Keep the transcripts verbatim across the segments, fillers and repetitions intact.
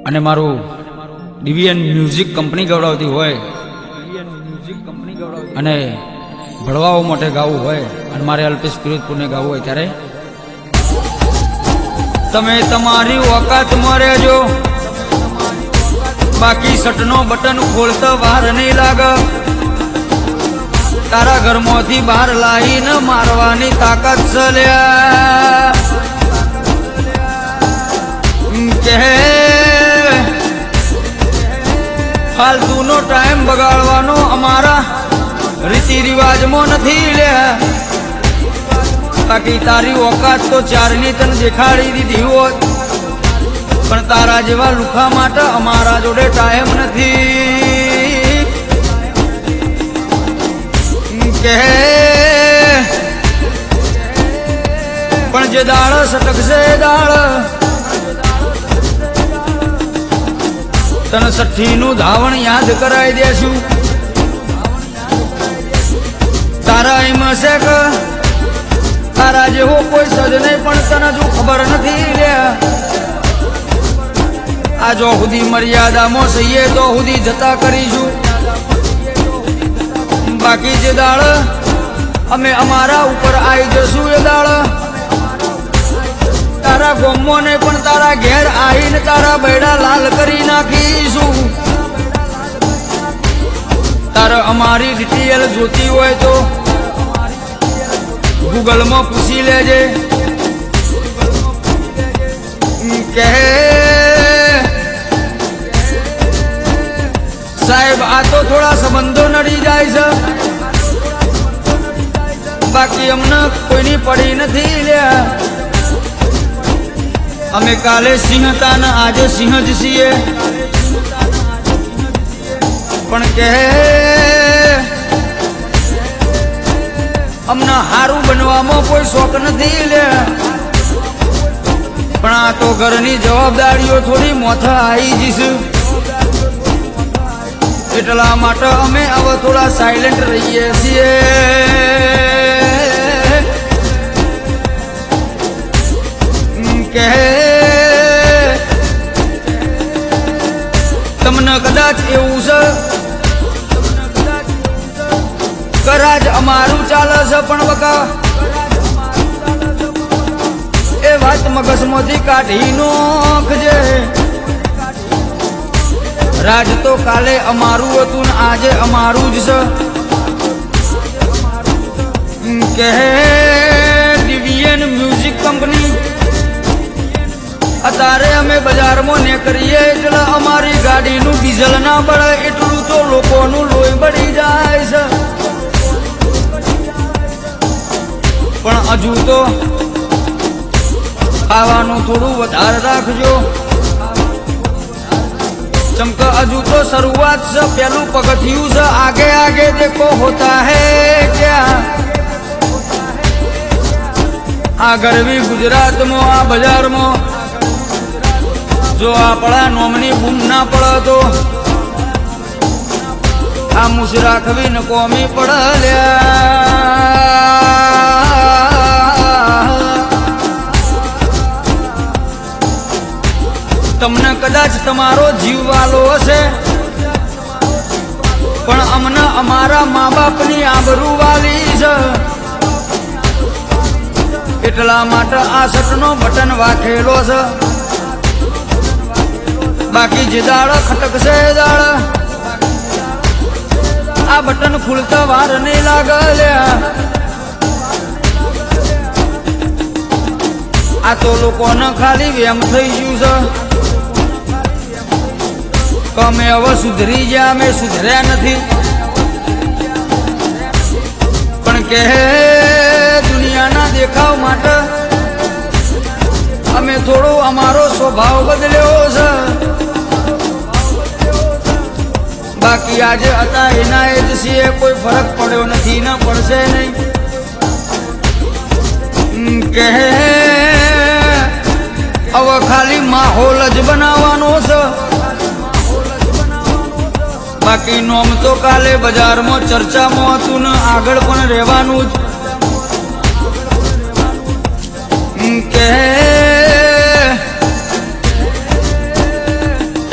અને મારું ડીવીએન music company ગવડાવતી હોય અને ભળવાઓ માટે ગાવું હોય અને મારે અલ્પેશ પિરોજપુરને ગાવું હોય ત્યારે તમે તમારી ઓકાતમાં રહેજો, બાકી સટનો બટન ખોલતા વાર નહીં લાગે. તારા ઘરમાંથી બહાર લાવીને મારવાની તાકાત ચલ્યા કે ફાલતુનો ટાઈમ બગાડવાનો અમારા રીતિ રિવાજમાં નથી લે. બાકી તારી ઓકાત તો ચારની તને દેખાડી દીધી હોત, પણ તારા જેવા લુખા માટે અમારા જોડે ટાઈમ નથી કે. પણ જે દાળ સટકશે દાળ તને સઠ્ઠીનું ધાવણ યાદ કરાવી દેશું. તારા એમ હશે કે તારા જેવો કોઈ સજ નહીં, પણ તને જો ખબર નથી લે. આ જો સુધી મર્યાદામાં સહીએ તો સુધી જતા કરીશું. બાકી જે દાળ અમે અમારા ઉપર આવી જશું એ દાળ તારા ગોમો ને પણ તારા ઘેર આવીને તારા બૈડા લાલ કરી નાખીશું. તારે અમારી ડિટેલ જોતી હોય તો ગૂગલમાં પૂછી લેજે કે સાહેબ આ તો થોડા સંબંધો નડી જાય છે, બાકી અમને કોઈની પડી નથી લે. અમે કાલે સિંહ હતા ને આજે સિંહ જ છીએ, પણ કે અમને હારું બનવામાં કોઈ શોખ નથી લે. પણ આ તો ઘરની જવાબદારીઓ થોડી મોથા આવી જશે, એટલા માટે અમે હવે થોડા સાયલેન્ટ રહીએ છીએ કે તમને કદાચ એવું છે કરાજ અમારું ચાલે છે, પણ બકા એ વાત મગજમાંથી કાઢી નોખજે. રાજ તો કાલે અમારું હતું ને આજે અમારું જ છે કે ડીવીએન મ્યુઝિક કંપની અત્યારે અમે બજારમાં ને કરીએ એટલે અમારી ગાડીનું ડીઝલ ના બળે એટલું તો લોકોનું લોહી બળી જાય છે. પણ હજુ તો ખાવાનું થોડું વધારે રાખજો, चमका अजू तो शुरुआत से पहलू पगथियू से आगे आगे देखो होता है क्या. आ गरवी गुजरात में आ बाजार में जो आपड़ा नोमनी बूम ना पड़ा तो आ मुसराखवी न कोमी पड़ा लिया. તમને કદાચ તમારો જીવ વાલો હશે, પણ અમને અમારા મા બાપની આબરૂ વાલી છે, એટલા માટે આ સટનો બટન વાખેલો છે. બાકી જે દાળ ખટકશે દાળ આ બટન ખુલતા વાર નહીં લાગે લ્યા. આ તો લોકોને ખાલી વેમ થઈ ગયું છે કે અમે હવે સુધરી ગયા, અમે સુધર્યા નથી. પણ કે દુનિયાના દેખાવ માટે અમે થોડો અમારો સ્વભાવ બદલ્યો છે. બાકી આજે હતા એના એ જ છીએ, કોઈ ફરક પડ્યો નથી ને પડશે નહીં કે હવે ખાલી માહોલ જ બનાવવાનો છે. બાકી નોમ તો કાલે બજારમાં ચર્ચામાં હતું ને આગળ પણ રહેવાનું જ કે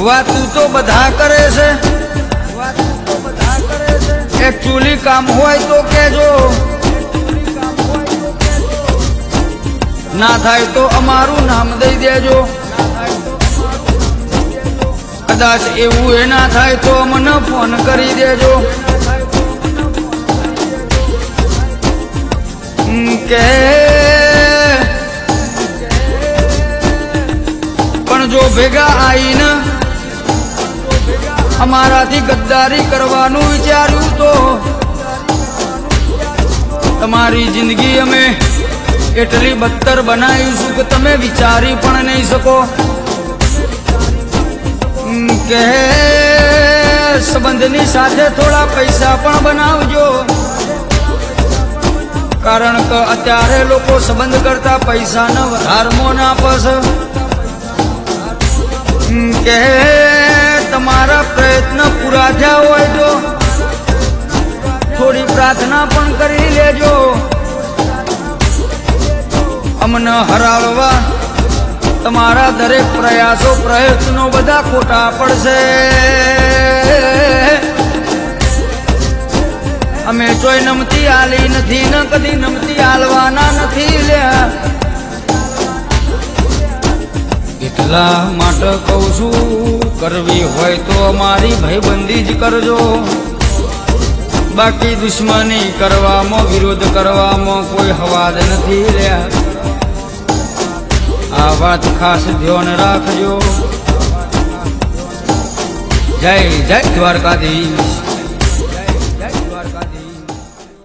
વાતું તો બધા કરે છે, એકચ્યુઅલી કામ હોય તો કેજો, ના થાય તો અમારું નામ દઈ દેજો. કદાચ એવું એ ના થાય તો મને ફોન કરી દેજો કે પણ જો ભેગા આવીને અમારાથી ગદ્દારી કરવાનું વિચાર્યું તો તમારી જિંદગી અમે એટલી બદતર બનાવીશું કે તમે વિચારી પણ નહીં શકો. કે સંબંધની સાથે થોડા પૈસા પણ બનાવજો, કારણ કે અત્યારે લોકો સંબંધ કરતા પૈસાને વધારમાં ના આપે. કે તમારા પ્રયત્ન પૂરા થયા હોય તો થોડી પ્રાર્થના પણ કરી લેજો. અમને હરાવવા તમારા દરેક પ્રયાસો પ્રયત્નો બધા ખોટા પડશે. અમે ચોય નમતી આલી નથી ને કદી નમતી આલવાના નથી લ્યા. એટલા માટે કહું છું, કરવી હોય તો અમારી ભાઈબંધી જ કરજો, બાકી દુશ્મની કરવામાં વિરોધ કરવામાં કોઈ હવાદ નથી લ્યા. આ વાત ખાસ ધ્યાન રાખજો. જય જય દ્વારકાધીશ.